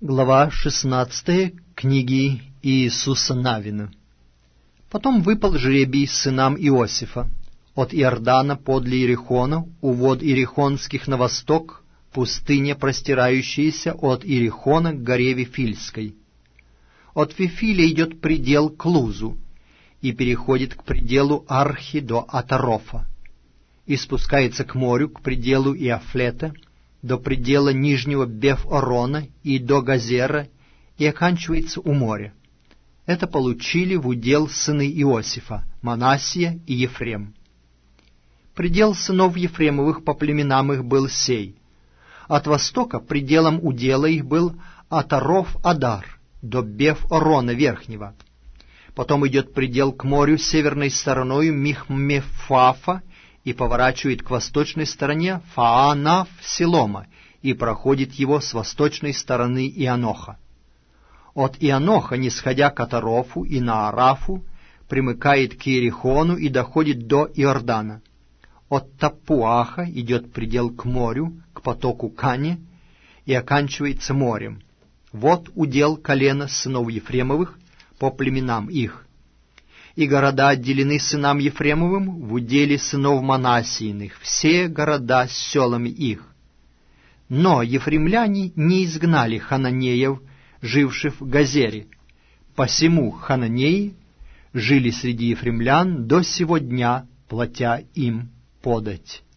Глава 16 книги Иисуса Навина. Потом выпал жребий сынам Иосифа от Иордана подле Иерихона, у вод Иерихонских на восток, пустыня, простирающаяся от Иерихона к горе Вифильской. От Вифиля идет предел к Лузу и переходит к пределу Архи до Атарофа, и спускается к морю, к пределу Иафлета, до предела нижнего Беф-Орона и до Газера, и оканчивается у моря. Это получили в удел сыны Иосифа, Манассия и Ефрем. Предел сынов Ефремовых по племенам их был сей. От востока пределом удела их был Атаров-Адар, до Беф-Орона верхнего. Потом идет предел к морю северной стороною Михмефафа, и поворачивает к восточной стороне Фаанав-Силома, и проходит его с восточной стороны Ианоха. От Ианоха, нисходя к Атарофу и Наарафу, примыкает к Иерихону и доходит до Иордана. От Тапуаха идет предел к морю, к потоку Кане, и оканчивается морем. Вот удел колена сынов Ефремовых по племенам их. И города отделены сынам Ефремовым в уделе сынов Манассииных, все города с селами их. Но ефремляне не изгнали хананеев, живших в Газере, посему хананеи жили среди ефремлян до сего дня, платя им подать.